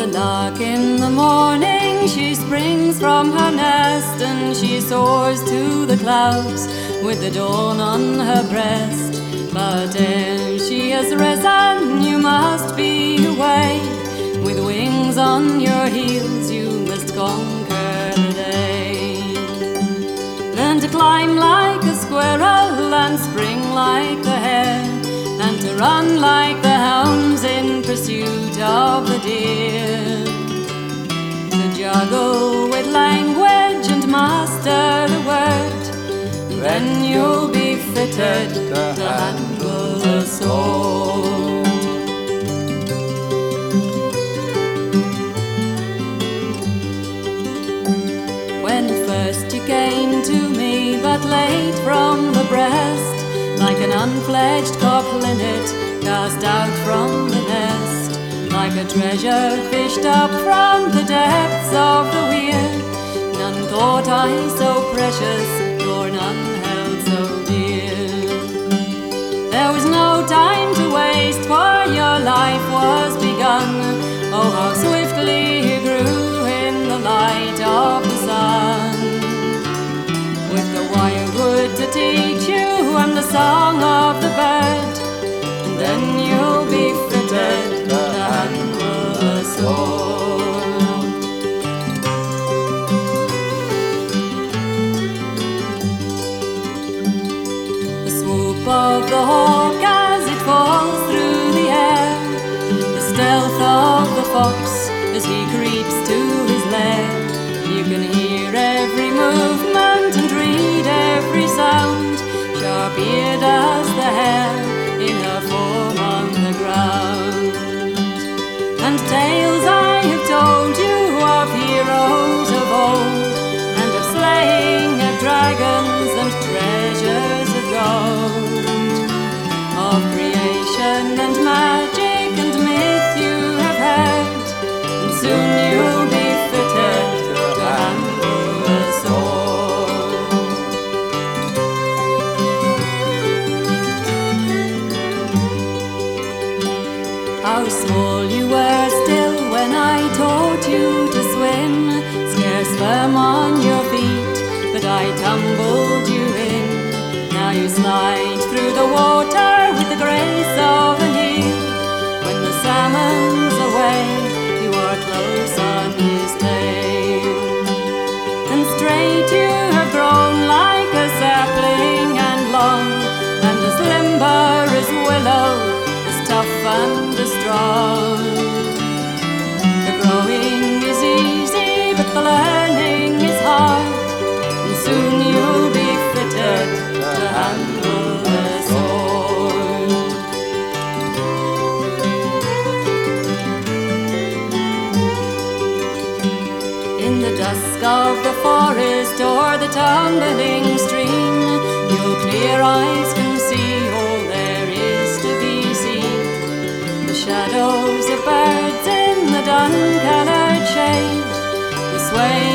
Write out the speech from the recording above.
the lark in the morning, she springs from her nest and she soars to the clouds with the dawn on her breast. But ere she has risen, you must be away. With wings on your heels, you must conquer the day. Learn to climb like a squirrel and spring like the hare, and to run like the hounds in pursuit of the deer. To juggle with language and master the word, then you'll be fitted to handle a sword. When first you came to me, but late from the breast, like an unfledged cock linnet cast out from the nest, like a treasure fished up from the depths of the weir. None thought I so precious, nor none held so dear. There was no time to waste, for your life was begun. Oh, how swiftly you grew in the light of the sun. With the wirewood to teach you and the song of the bird, and then you'll be fitted to handle a sword. The swoop of the hawk as it falls through the air, the stealth of the fox as he creeps to his lair. You can hear every movement and read every sound, sharp-eared as the hare in her form on the ground. And tales I have told you of heroes of old, and of slaying of dragons and treasures of gold, of creation and magic and myth you have heard, and soon you'll be fitted to handle a sword. How small you were still when I taught you to swim, scarce firm on your feet, but I tumbled you in. Now you slide through the water with the grace of an eel. When the salmon's away, you are close on his tail. And straight you have grown like a sapling and long, and as limber as willow, as tough and as strong. The growing is easy, but the learning is hard, and soon you'll be fitted to handle the sword. In the dusk of the forest or the tumbling stream, your clear eyes can see all there is to be seen. The shadows of birds in the dun-coloured shade, the sway